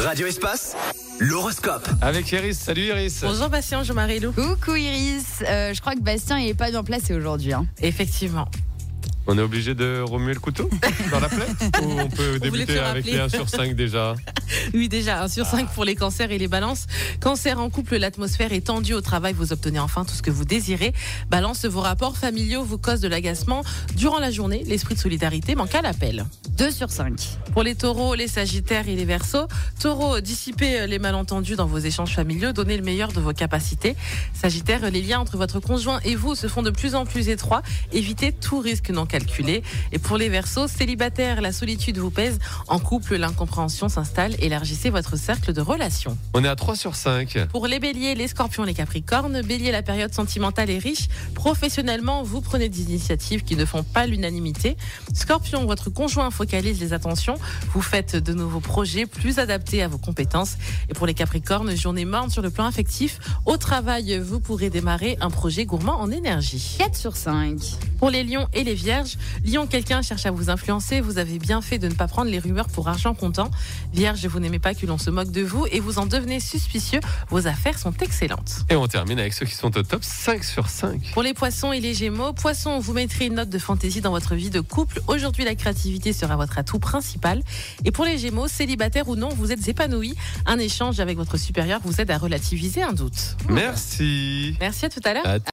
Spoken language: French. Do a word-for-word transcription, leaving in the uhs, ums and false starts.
Radio Espace, l'horoscope. Avec Iris. Salut Iris. Bonjour Bastien, bonjour Marie-Lou. Coucou Iris, euh, je crois que Bastien n'est pas bien placé aujourd'hui. Hein. Effectivement. On est obligé de remuer le couteau dans la plaie ou on peut débuter avec les un sur cinq déjà? Oui, déjà un sur cinq pour les cancers et les balances. Cancer en couple, l'atmosphère est tendue au travail, vous obtenez enfin tout ce que vous désirez. Balance, vos rapports familiaux vous causent de l'agacement. Durant la journée, l'esprit de solidarité manque à l'appel. deux sur cinq. Pour les taureaux, les sagittaires et les verseaux, taureaux, dissipez les malentendus dans vos échanges familiaux, donnez le meilleur de vos capacités. Sagittaire, les liens entre votre conjoint et vous se font de plus en plus étroits, évitez tout risque non calculé. Et pour les verseaux, célibataires, la solitude vous pèse. En couple, l'incompréhension s'installe, élargissez votre cercle de relations. On est à trois sur cinq. Pour les béliers, les scorpions, les capricornes, bélier, la période sentimentale est riche. Professionnellement, vous prenez des initiatives qui ne font pas l'unanimité. Scorpion, votre conjoint focalise les attentions. Vous faites de nouveaux projets plus adaptés à vos compétences. Et pour les capricornes, journée morne sur le plan affectif. Au travail, vous pourrez démarrer un projet gourmand en énergie. quatre sur cinq. Pour les lions et les vierges, lion, quelqu'un cherche à vous influencer. Vous avez bien fait de ne pas prendre les rumeurs pour argent comptant. Vierge, vous n'aimez pas que l'on se moque de vous et vous en devenez suspicieux. Vos affaires sont excellentes. Et on termine avec ceux qui sont au top, cinq sur cinq. Pour les poissons et les gémeaux, poissons, vous mettrez une note de fantaisie dans votre vie de couple. Aujourd'hui, la créativité sera votre atout principal. Et pour les gémeaux, célibataires ou non, vous êtes épanouis. Un échange avec votre supérieur vous aide à relativiser un doute. Merci. Merci, à tout à l'heure. À